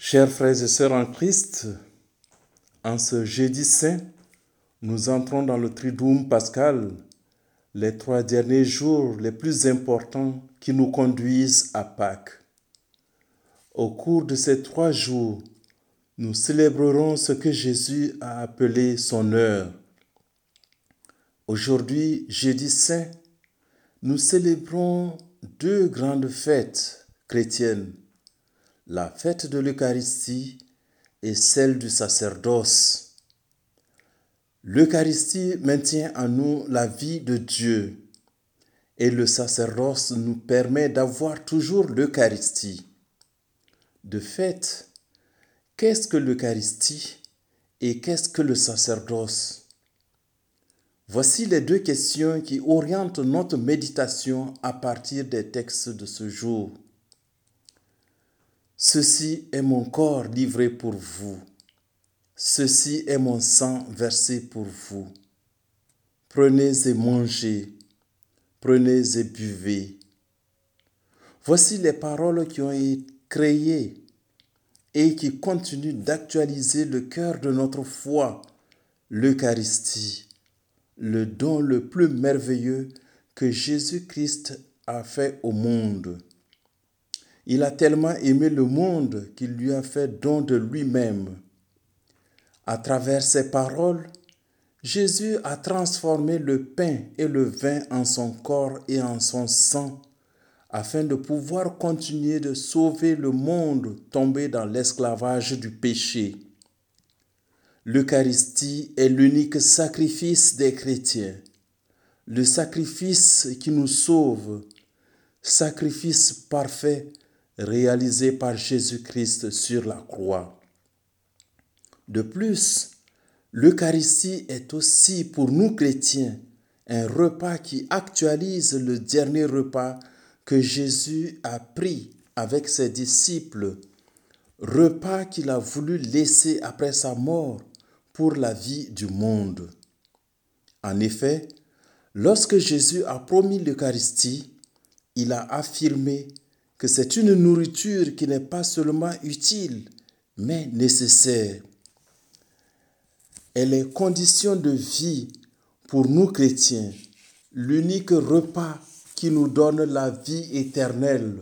Chers frères et sœurs en Christ, en ce jeudi saint, nous entrons dans le Triduum pascal, les 3 derniers jours les plus importants qui nous conduisent à Pâques. Au cours de ces 3 jours, nous célébrerons ce que Jésus a appelé son heure. Aujourd'hui, jeudi saint, nous célébrons 2 grandes fêtes chrétiennes, la fête de l'Eucharistie et celle du sacerdoce. L'Eucharistie maintient en nous la vie de Dieu et le sacerdoce nous permet d'avoir toujours l'Eucharistie. De fait, qu'est-ce que l'Eucharistie et qu'est-ce que le sacerdoce? Voici les 2 questions qui orientent notre méditation à partir des textes de ce jour. Ceci est mon corps livré pour vous. Ceci est mon sang versé pour vous. Prenez et mangez. Prenez et buvez. Voici les paroles qui ont été créées et qui continuent d'actualiser le cœur de notre foi, l'Eucharistie, le don le plus merveilleux que Jésus-Christ a fait au monde. Il a tellement aimé le monde qu'il lui a fait don de lui-même. À travers ces paroles, Jésus a transformé le pain et le vin en son corps et en son sang, afin de pouvoir continuer de sauver le monde tombé dans l'esclavage du péché. L'Eucharistie est l'unique sacrifice des chrétiens, le sacrifice qui nous sauve, sacrifice parfait réalisé par Jésus-Christ sur la croix. De plus, l'Eucharistie est aussi pour nous chrétiens un repas qui actualise le dernier repas que Jésus a pris avec ses disciples, repas qu'il a voulu laisser après sa mort pour la vie du monde. En effet, lorsque Jésus a promis l'Eucharistie, il a affirmé que c'est une nourriture qui n'est pas seulement utile, mais nécessaire. Elle est condition de vie pour nous chrétiens, l'unique repas qui nous donne la vie éternelle.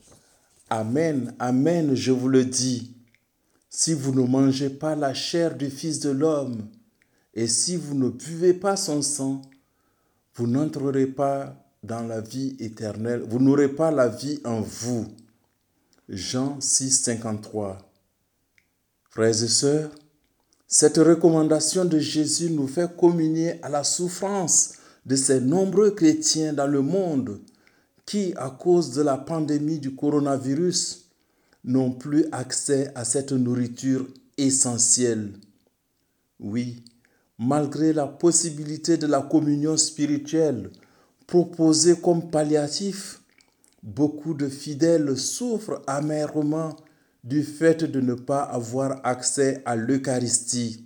Amen, amen, je vous le dis. Si vous ne mangez pas la chair du Fils de l'homme et si vous ne buvez pas son sang, vous n'entrerez pas dans la vie éternelle, vous n'aurez pas la vie en vous. Jean 6, 53. Frères et sœurs, cette recommandation de Jésus nous fait communier à la souffrance de ces nombreux chrétiens dans le monde qui, à cause de la pandémie du coronavirus, n'ont plus accès à cette nourriture essentielle. Oui, malgré la possibilité de la communion spirituelle proposée comme palliatif, beaucoup de fidèles souffrent amèrement du fait de ne pas avoir accès à l'Eucharistie.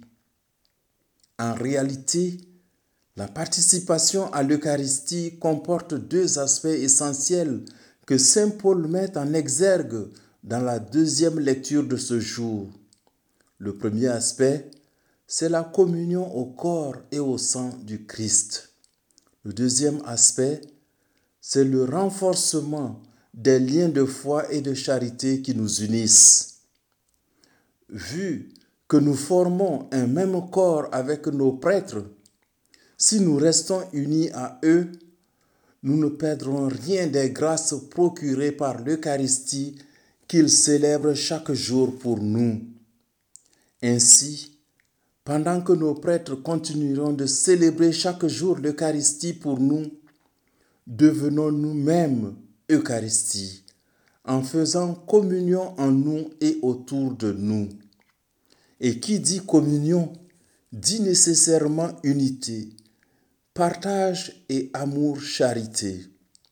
En réalité, la participation à l'Eucharistie comporte 2 aspects essentiels que saint Paul met en exergue dans la 2e lecture de ce jour. Le premier aspect, c'est la communion au corps et au sang du Christ. Le deuxième aspect, c'est le renforcement des liens de foi et de charité qui nous unissent. Vu que nous formons un même corps avec nos prêtres, si nous restons unis à eux, nous ne perdrons rien des grâces procurées par l'Eucharistie qu'ils célèbrent chaque jour pour nous. Ainsi, pendant que nos prêtres continueront de célébrer chaque jour l'Eucharistie pour nous, devenons nous-mêmes Eucharistie, en faisant communion en nous et autour de nous. Et qui dit communion, dit nécessairement unité, partage et amour-charité.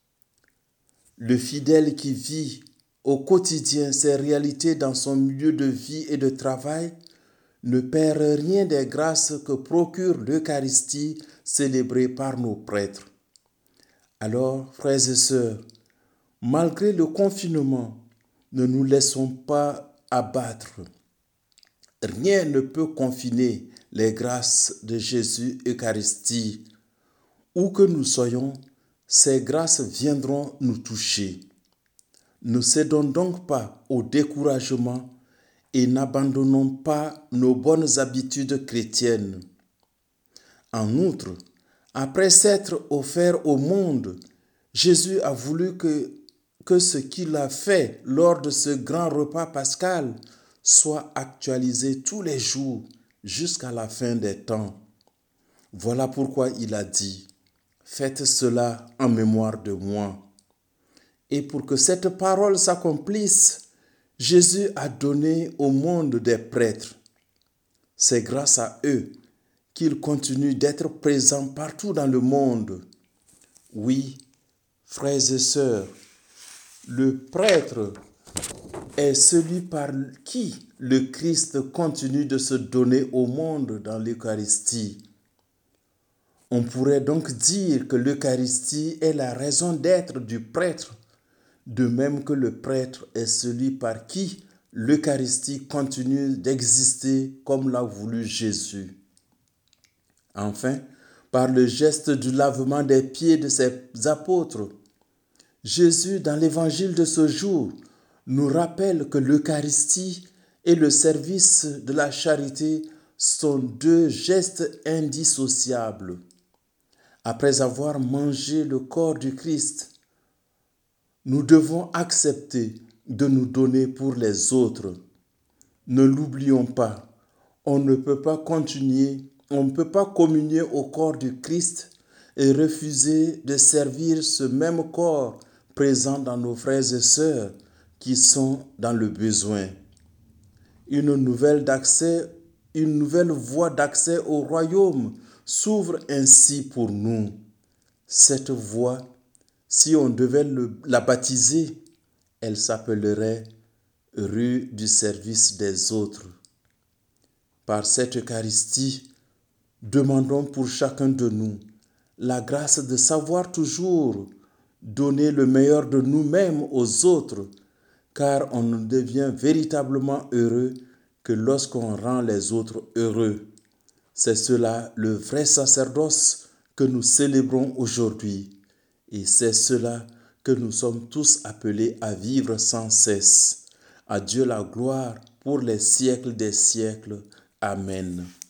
Le fidèle qui vit au quotidien ces réalités dans son milieu de vie et de travail ne perd rien des grâces que procure l'Eucharistie célébrée par nos prêtres. Alors, frères et sœurs, malgré le confinement, ne nous laissons pas abattre. Rien ne peut confiner les grâces de Jésus Eucharistie. Où que nous soyons, ces grâces viendront nous toucher. Ne cédons donc pas au découragement et n'abandonnons pas nos bonnes habitudes chrétiennes. En outre, après s'être offert au monde, Jésus a voulu que ce qu'il a fait lors de ce grand repas pascal soit actualisé tous les jours jusqu'à la fin des temps. Voilà pourquoi il a dit « Faites cela en mémoire de moi ». Et pour que cette parole s'accomplisse, Jésus a donné au monde des prêtres. C'est grâce à eux qu'il continue d'être présent partout dans le monde. Oui, frères et sœurs, le prêtre est celui par qui le Christ continue de se donner au monde dans l'Eucharistie. On pourrait donc dire que l'Eucharistie est la raison d'être du prêtre, de même que le prêtre est celui par qui l'Eucharistie continue d'exister comme l'a voulu Jésus. Enfin, par le geste du lavement des pieds de ses apôtres, Jésus, dans l'évangile de ce jour, nous rappelle que l'Eucharistie et le service de la charité sont deux gestes indissociables. Après avoir mangé le corps du Christ, nous devons accepter de nous donner pour les autres. Ne l'oublions pas, on ne peut pas communier au corps du Christ et refuser de servir ce même corps présent dans nos frères et sœurs qui sont dans le besoin. Une nouvelle voie d'accès au royaume s'ouvre ainsi pour nous. Cette voie, si on devait la baptiser, elle s'appellerait rue du service des autres. Par cette Eucharistie, demandons pour chacun de nous la grâce de savoir toujours donner le meilleur de nous-mêmes aux autres, car on ne devient véritablement heureux que lorsqu'on rend les autres heureux. C'est cela le vrai sacerdoce que nous célébrons aujourd'hui. Et c'est cela que nous sommes tous appelés à vivre sans cesse. À Dieu la gloire pour les siècles des siècles. Amen.